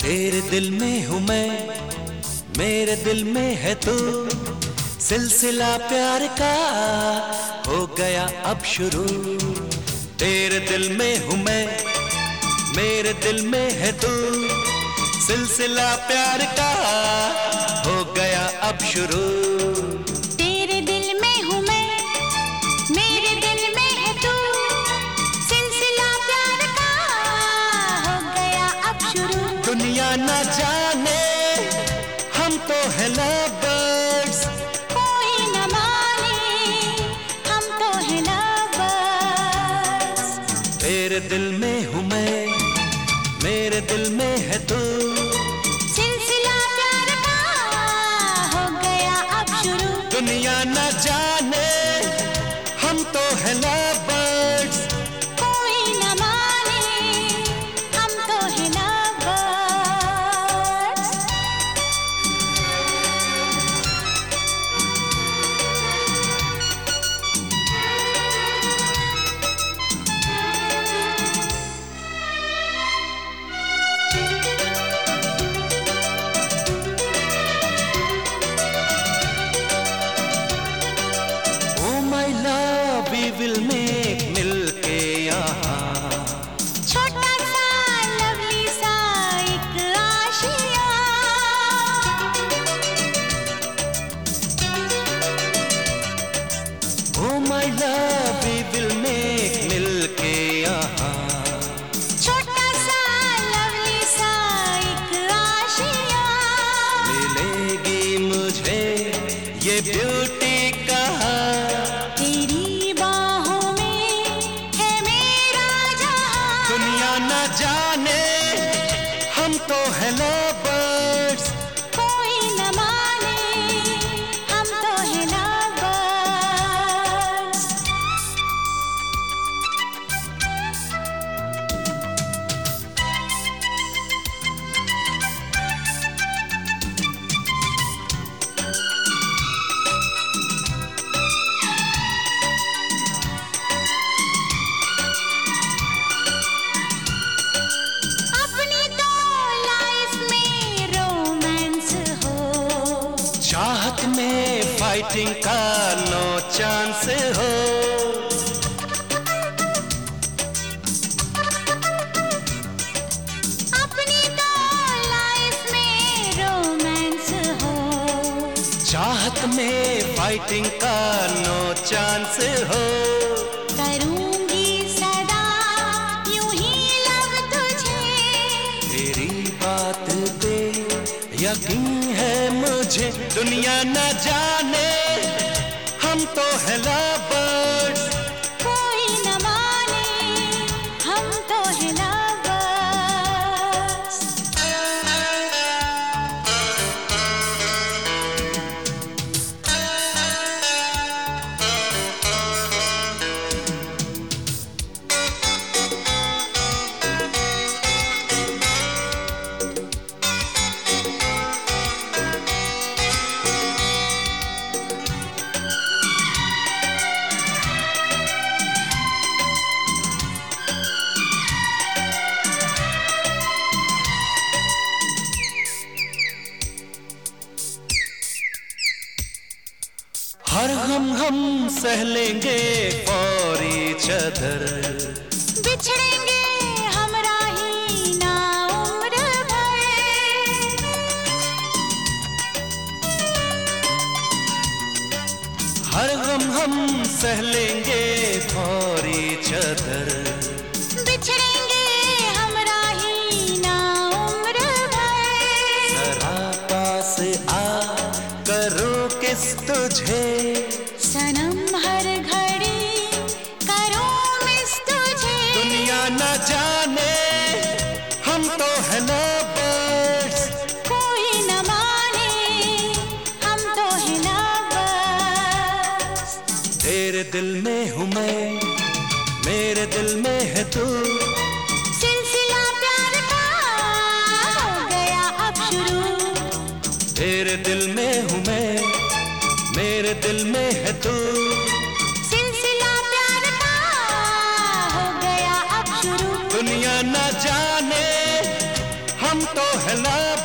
तेरे दिल में हूँ मैं, मेरे दिल में है तू। सिलसिला प्यार का हो गया अब शुरू। तेरे दिल में हूँ मैं, मेरे दिल में है तू। सिलसिला प्यार का हो गया अब शुरू। तेरे दिल में हूँ मैं, मेरे दिल में है तू। सिलसिला प्यार का हो गया अब शुरू। दुनिया न जाने हम तो है लवर्स, कोई न माने हम तो है लवर्स। तेरे दिल में हूँ मैं, मेरे दिल में है तू। सिलसिला प्यार का हो गया अब शुरू। दुनिया न जाने हम तो है लवर्स, कोई न माने हम तो है लवर्स। we will make मिलके यहाँ। छोटा सा लवली सा एक Asia. Oh my love we will make मिलके यहाँ। छोटा सा लवली सा एक आशिया। मिलेगी मुझे ये ब्यूटी कहाँ। तेरी बाहों में है मेरा जहां। दुनिया न जाने हम तो है लवर्स, कोई न माने हम तो है लवर्स। अपनी तो लाइफ में रोमांस हो। चाहत में फाइटिंग का नो चांस हो। अपनी तो लाइफ में रोमांस हो। चाहत में फाइटिंग का नो चांस हो। करूंगी सदा यूं ही लव तुझे। तेरी बात पे यकीन है मुझे। दुनिया न जाने हम तो है लवर्स, कोई न माने हम तो है लवर्स। हर हम सह लेंगे फॉर ईच अदर। बिछड़ेंगे हम राही ना उम्र भर। हर हम सह लेंगे फॉर ईच अदर। बिछड़ेंगे हम राही ना उम्र भर। जरा पास आ करो किस तुझे। सनम हर घड़ी करो मिस तुझे। दुनिया न जाने हम तो है लवर्स, कोई न माने हम तो है लवर्स। तेरे दिल में हूँ मैं, मेरे दिल में है तू। सिलसिला प्यार का हो गया अब शुरू। तेरे दिल में हूँ मैं, मेरे दिल में है तू। सिलसिला प्यार का हो गया अब शुरू। दुनिया न जाने हम तो है लब